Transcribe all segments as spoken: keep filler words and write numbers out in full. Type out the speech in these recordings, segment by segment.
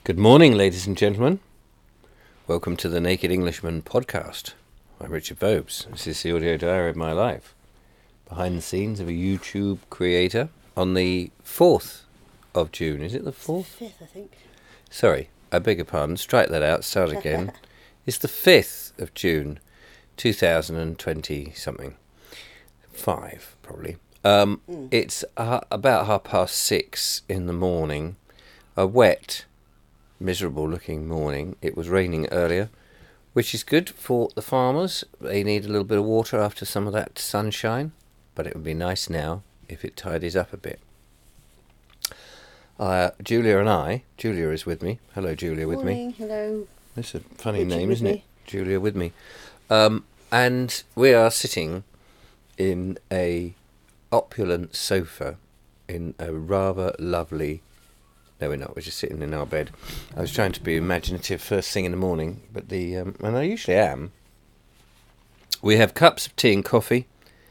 Good morning, ladies and gentlemen. Welcome to the Naked Englishman podcast. I'm Richard Vobes. This is the audio diary of my life. Behind the scenes of a YouTube creator on the fourth of June. Is it the fourth? fifth, I think. Sorry, I beg your pardon. Strike that out. Start again. It's the fifth of June, two thousand twenty something. Five, probably. Um, mm. It's uh, about half past six in the morning. A wet, miserable looking morning. It was raining earlier, which is good for the farmers. They need a little bit of water after some of that sunshine, but it would be nice now if it tidies up a bit. Uh, Julia and I, Julia is with me. Hello, Julia, with Morning, me. Hello. That's a funny Richard name, with isn't me. it? Julia with me. Um, and we are sitting in a opulent sofa in a rather lovely... No, we're not. We're just sitting in our bed. I was trying to be imaginative first thing in the morning, but the um, and I usually am. We have cups of tea and coffee,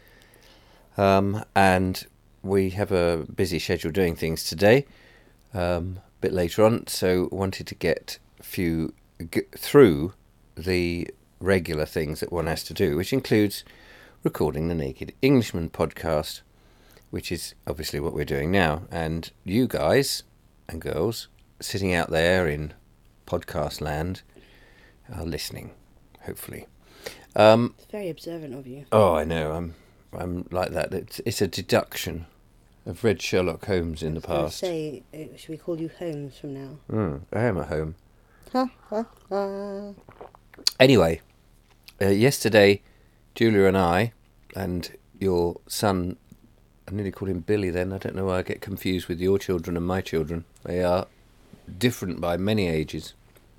um, and we have a busy schedule doing things today. Um, a bit later on, so wanted to get a few g- through the regular things that one has to do, which includes recording the Naked Englishman podcast, which is obviously what we're doing now, and you guys and girls sitting out there in podcast land are listening, hopefully. Um, it's very observant of you. Oh, I know. I'm I'm like that. It's, it's a deduction. I've read Sherlock Holmes in the I was past. say, uh, should we call you Holmes from now? Mm, I am at home. Ha, ha, ha. Anyway, uh, yesterday, Julia and I, and your son, I nearly called him Billy then. I don't know why I get confused with your children and my children. They are different by many ages.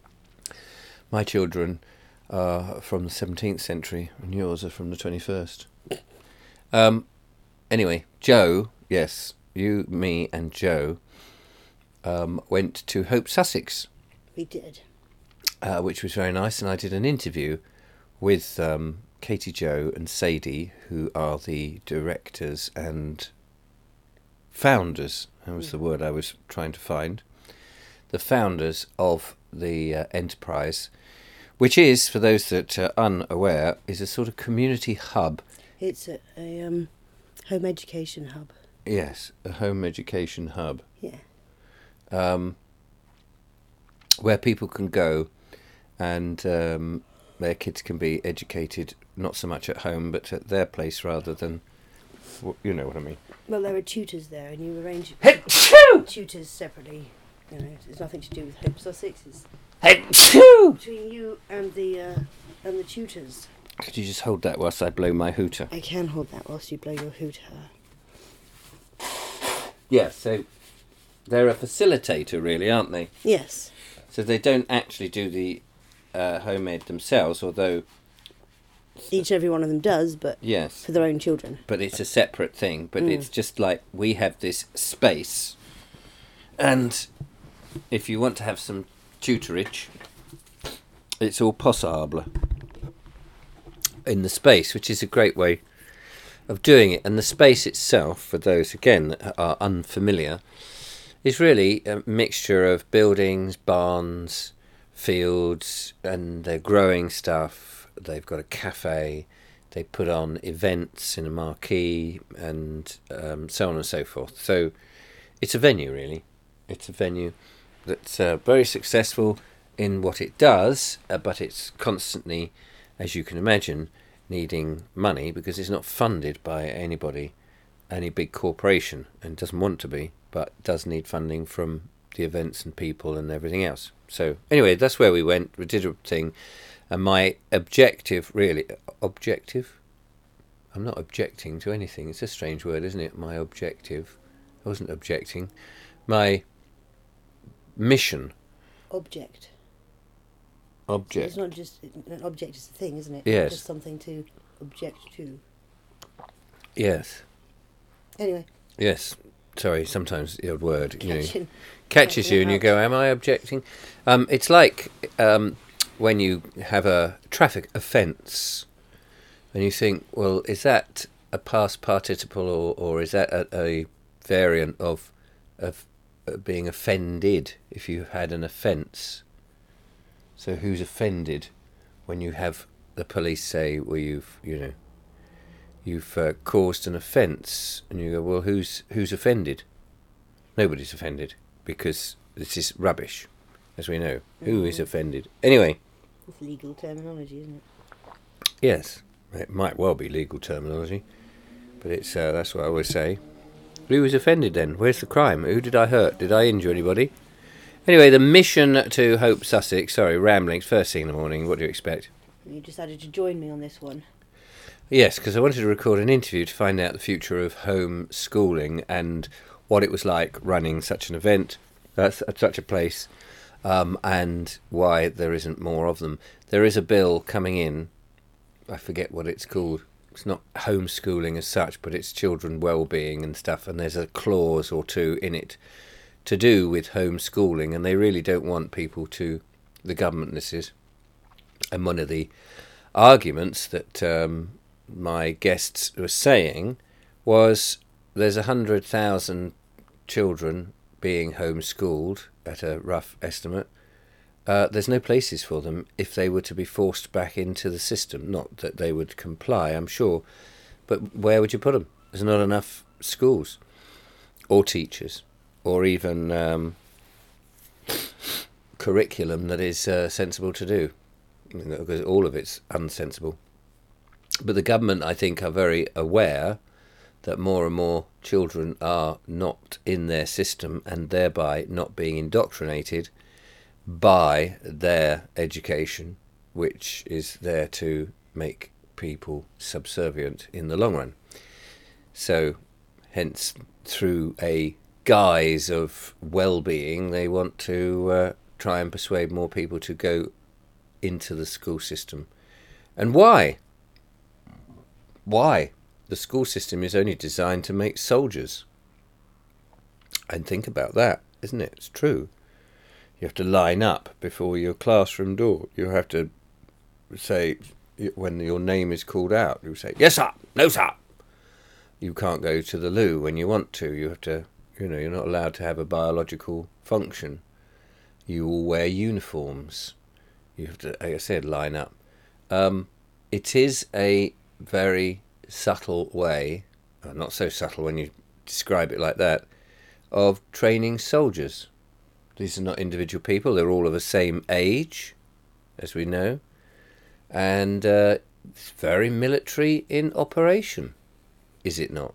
My children are from the seventeenth century and yours are from the twenty-first. Um, anyway, Joe, yes, you, me and Joe um, went to Hope Sussex. We did. Uh, which was very nice, and I did an interview with um, Katie Jo and Sadie, who are the directors and founders, that was the word I was trying to find, the founders of the uh, enterprise, which is, for those that are unaware, is a sort of community hub. It's a, a um, home education hub. Yes, a home education hub. Yeah. Um, where people can go and um, their kids can be educated, not so much at home, but at their place rather than, you know what I mean. Well, there are tutors there, and you arrange tutors separately. You know, it's nothing to do with Hope Sussex. It's between you and the uh, and the tutors. Could you just hold that whilst I blow my hooter? I can hold that whilst you blow your hooter. Yeah, so they're a facilitator, really, aren't they? Yes. So they don't actually do the uh, home ed themselves, although... Each and every one of them does, but yes, for their own children. But it's a separate thing. But Mm. it's just like we have this space, and if you want to have some tutorage, it's all possible in the space, which is a great way of doing it. And the space itself, for those again that are unfamiliar, is really a mixture of buildings, barns, fields, and they're growing stuff. They've got a cafe, they put on events in a marquee, and um, so on and so forth. So it's a venue, really. It's a venue that's uh, very successful in what it does, uh, but it's constantly, as you can imagine, needing money because it's not funded by anybody, any big corporation, and doesn't want to be, but does need funding from the events and people and everything else. So anyway, that's where we went. We did a thing. And my objective, really, objective? I'm not objecting to anything. It's a strange word, isn't it? My objective. I wasn't objecting. My mission. Object. Object. It's not just, an object is a thing, isn't it? Yes. Just something to object to. Yes. Anyway. Yes. Sorry, sometimes the odd word, you know, Catching, catches you and you go, am I objecting? Um, it's like... Um, when you have a traffic offence and you think, well, is that a past participle or, or is that a, a variant of of uh, being offended if you've had an offence. So who's offended when you have the police say, well, you've, you know, you've uh, caused an offence, and you go, well, who's who's offended? Nobody's offended, because this is rubbish, as we know. Mm-hmm. Who is offended? Anyway. It's legal terminology, isn't it? Yes, it might well be legal terminology, but it's uh, that's what I always say. Who was offended then? Where's the crime? Who did I hurt? Did I injure anybody? Anyway, the mission to Hope Sussex. Sorry, ramblings. First thing in the morning. What do you expect? You decided to join me on this one. Yes, because I wanted to record an interview to find out the future of home schooling and what it was like running such an event at such a place, um, and why there isn't more of them. There is a bill coming in. I forget what it's called. It's not homeschooling as such, but it's children well-being and stuff, and there's a clause or two in it to do with homeschooling, and they really don't want people to, the government this is, and one of the arguments that um, my guests were saying was there's a hundred thousand children being homeschooled at a rough estimate. Uh, there's no places for them if they were to be forced back into the system. Not that they would comply, I'm sure, but where would you put them? There's not enough schools or teachers or even um, curriculum that is uh, sensible to do, because all of it's unsensible. But the government, I think, are very aware that more and more children are not in their system and thereby not being indoctrinated by their education, which is there to make people subservient in the long run. So, hence, through a guise of well-being, they want to uh, try and persuade more people to go into the school system. And why? Why? The school system is only designed to make soldiers. And think about that, isn't it? It's true. You have to line up before your classroom door. You have to say, when your name is called out, you say, yes, sir, no, sir. You can't go to the loo when you want to. You have to, you know, you're not allowed to have a biological function. You all wear uniforms. You have to, like I said, line up. Um, it is a very subtle way, not so subtle when you describe it like that, of training soldiers. These are not individual people. They're all of the same age, as we know. And uh, it's very military in operation, is it not?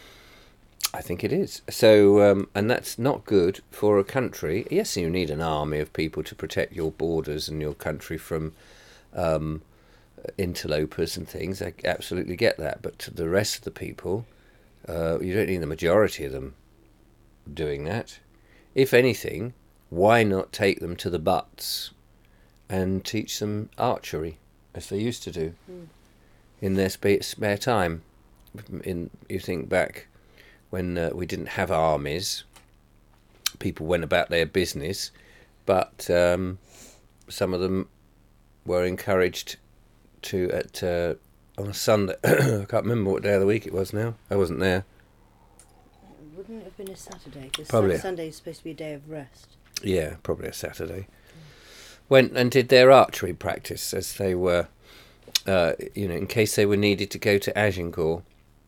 I think it is. So, um, and that's not good for a country. Yes, you need an army of people to protect your borders and your country from um, interlopers and things. I absolutely get that. But to the rest of the people, uh, you don't need the majority of them doing that. If anything, why not take them to the butts and teach them archery, as they used to do, mm. in their spa- spare time? In you think back when uh, we didn't have armies, people went about their business, but um, some of them were encouraged to, at uh, on a Sunday, I can't remember what day of the week it was now, I wasn't there. Wouldn't it have been a Saturday? Because Probably. Sunday is supposed to be a day of rest. Yeah, probably a Saturday. Went and did their archery practice as they were, uh, you know, in case they were needed to go to Agincourt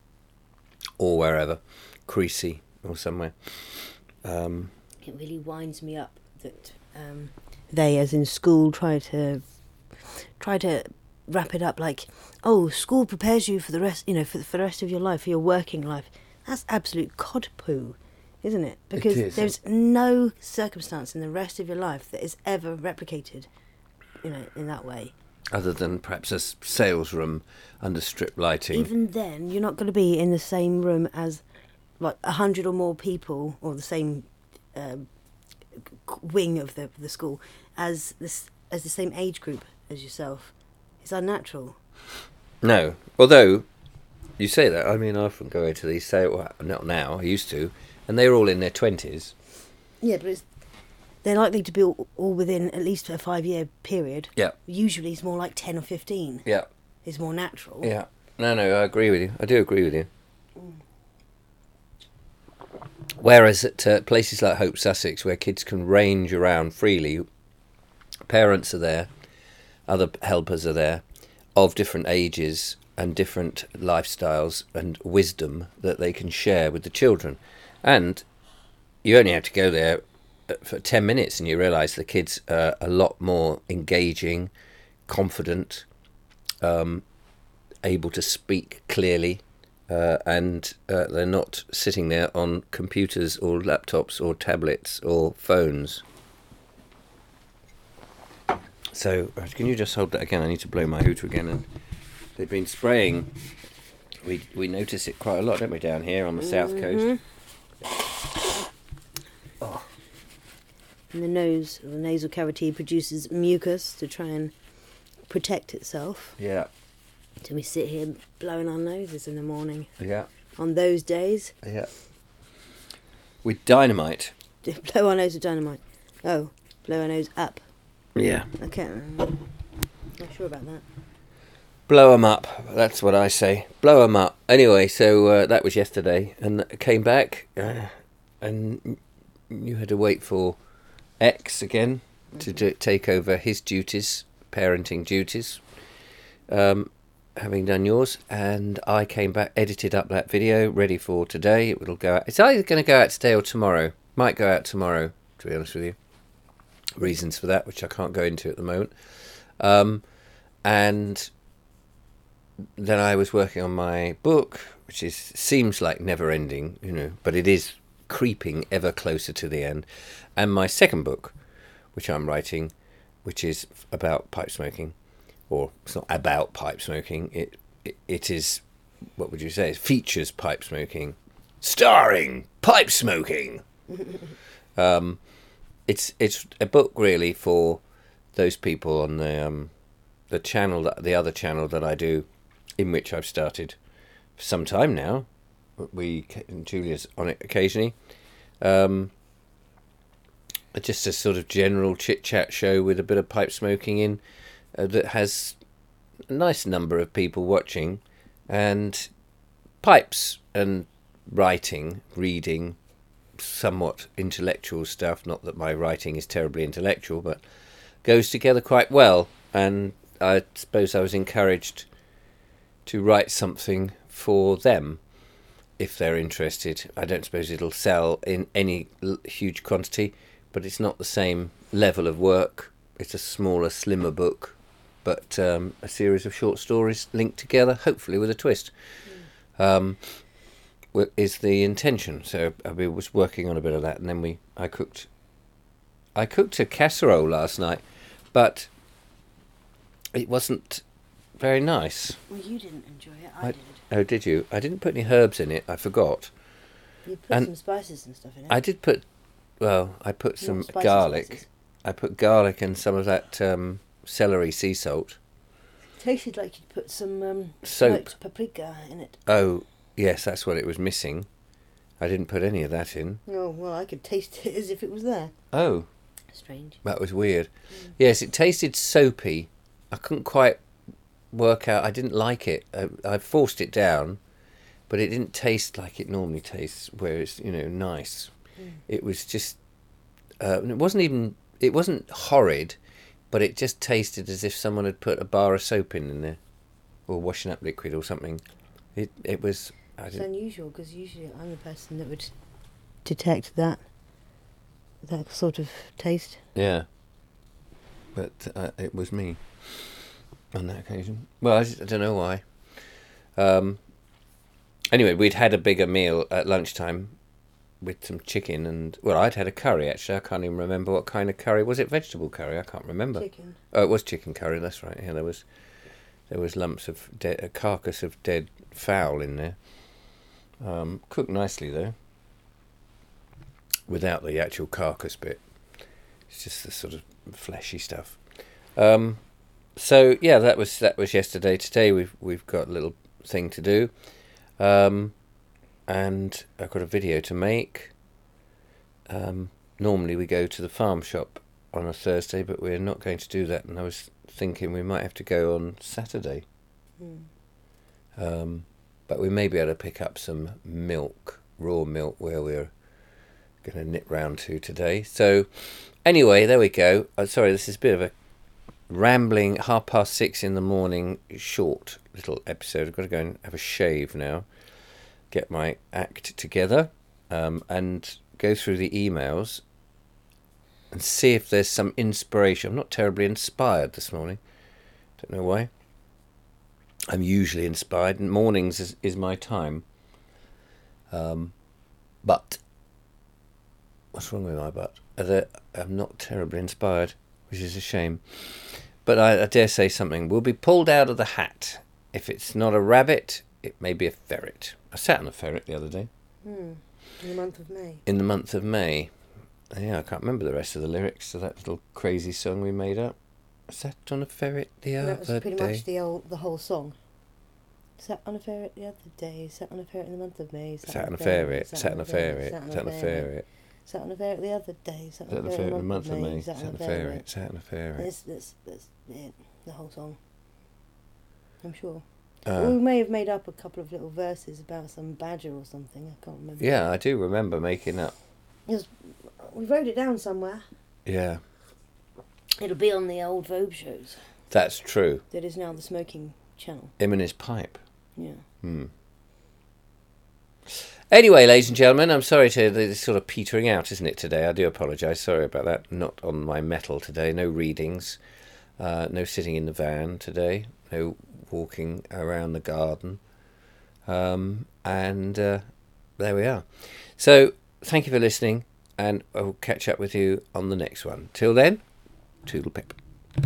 or wherever, Creasy or somewhere. Um, it really winds me up that um, they, as in school, try to try to wrap it up like, oh, school prepares you for the rest, you know, for, for the rest of your life, for your working life. That's absolute cod poo, isn't it? Because it is. There's no circumstance in the rest of your life that is ever replicated, you know, in that way. Other than perhaps a sales room under strip lighting. Even then, you're not going to be in the same room as like a hundred or more people, or the same uh, wing of the the school as this as the same age group as yourself. It's unnatural. No, although you say that, I mean, I often go into these, say, well, not now, I used to, and they're all in their twenties. Yeah, but it's, they're likely to be all, all within at least a five-year period. Yeah. Usually it's more like ten or fifteen. Yeah. It's more natural. Yeah. No, no, I agree with you. I do agree with you. Whereas at uh, places like Hope Sussex, where kids can range around freely, parents are there, other helpers are there, of different ages and different lifestyles and wisdom that they can share with the children. And you only have to go there for ten minutes and you realise the kids are a lot more engaging, confident, um, able to speak clearly, uh, and uh, they're not sitting there on computers or laptops or tablets or phones. So, can you just hold that again? I need to blow my hooter again. And they've been spraying. We we notice it quite a lot, don't we, down here on the south Mm-hmm. coast? Oh. And the nose, the nasal cavity produces mucus to try and protect itself. Yeah, So we sit here blowing our noses in the morning. yeah, On those days, yeah. With dynamite. blow our nose with dynamite. Oh, blow our nose up. Yeah. Okay, I'm not sure about that. Blow 'em up. That's what I say. Blow 'em up. Anyway, so uh, that was yesterday, and came back, uh, and you had to wait for X again to do, take over his duties, parenting duties, um, having done yours, and I came back, edited up that video, ready for today. It'll go out. It's either going to go out today or tomorrow. Might go out tomorrow, to be honest with you. Reasons for that, which I can't go into at the moment. Um, and then I was working on my book, which is seems like never ending, you know, but it is creeping ever closer to the end. And my second book, which I'm writing, which is about pipe smoking, or it's not about pipe smoking. It it, it is, what would you say? It features pipe smoking, starring pipe smoking. um, it's it's a book really for those people on the um, the channel that the other channel that I do, in which I've started for some time now. We Julia's on it occasionally. Um, just a sort of general chit chat show with a bit of pipe smoking in, uh, that has a nice number of people watching, and pipes and writing, reading, somewhat intellectual stuff. Not that my writing is terribly intellectual, but goes together quite well. And I suppose I was encouraged to write something for them if they're interested. I don't suppose it'll sell in any l- huge quantity, but it's not the same level of work. It's a smaller, slimmer book, but um, a series of short stories linked together, hopefully with a twist, mm. um, w- is the intention. So I was working on a bit of that, and then we I cooked. I cooked a casserole last night, but it wasn't very nice. Well, you didn't enjoy it, I, I did. Oh, did you? I didn't put any herbs in it. I forgot. You put and some spices and stuff in it. I did put, well, I put some Not spicy garlic. Spices. I put garlic and some of that um, celery sea salt. Tasted like you'd put some um, Soap. smoked paprika in it. Oh, yes, that's what it was missing. I didn't put any of that in. Oh, well, I could taste it as if it was there. Oh. Strange. That was weird. Mm. Yes, it tasted soapy. I couldn't quite work out. I didn't like it. I, I forced it down, but it didn't taste like it normally tastes, where it's, you know, nice. Mm. It was just, uh, it wasn't even, it wasn't horrid, but it just tasted as if someone had put a bar of soap in, in there, or washing up liquid or something. It it was. I It's didn't, unusual, because usually I'm the person that would detect that that sort of taste. yeah. But uh, it was me on that occasion. Well, I, just, I don't know why. Um, anyway, we'd had a bigger meal at lunchtime with some chicken and, well, I'd had a curry, actually. I can't even remember what kind of curry. Was it vegetable curry? I can't remember. Chicken. Oh, it was chicken curry, that's right. Yeah, there was there was lumps of dead, a carcass of dead fowl in there. Um, cooked nicely, though, without the actual carcass bit. It's just the sort of fleshy stuff. Um, so yeah, that was that was yesterday. Today we've we've got a little thing to do, um, and I've got a video to make. Um, normally we go to the farm shop on a Thursday, but we're not going to do that. And I was thinking we might have to go on Saturday. Mm. Um, but we may be able to pick up some milk, raw milk, where we're going to nip round to today. So anyway, there we go. Oh, sorry, this is a bit of a rambling half past six in the morning short little episode. I've got to go and have a shave now, get my act together, um, and go through the emails and see if there's some inspiration. I'm not terribly inspired this morning. Don't know why. I'm usually inspired, and mornings is, is my time. Um, but what's wrong with my butt? I'm not terribly inspired, which is a shame. But I, I dare say something will be pulled out of the hat. If it's not a rabbit, it may be a ferret. I sat on a ferret the other day. Hmm. In the month of May. In the month of May. Yeah, I can't remember the rest of the lyrics to that little crazy song we made up. I sat on a ferret the And other that was pretty day. much the old, the whole song. Sat on a ferret the other day, sat on a ferret in the month of May. Sat, Sat on a ferret, sat on a ferret, sat on a ferret. Sat on a ferret the other day, sat Sat on on a a ferret ferret in the month of May. Sat on a ferret, sat on a ferret. That's, that's, that's it, the whole song. I'm sure. Uh, we may have made up a couple of little verses about some badger or something. I can't remember. Yeah, I do remember making up. It was, we wrote it down somewhere. Yeah. It'll be on the old Vogue shows. That's true. That is now the Smoking Channel. Him and his pipe. Yeah. Hmm. Anyway, ladies and gentlemen, I'm sorry to this sort of petering out, isn't it, today? I do apologise. Sorry about that. Not on my mettle today. No readings. Uh, no sitting in the van today. No walking around the garden. Um, and uh, there we are. So, thank you for listening, and I'll catch up with you on the next one. Till then, toodle pip.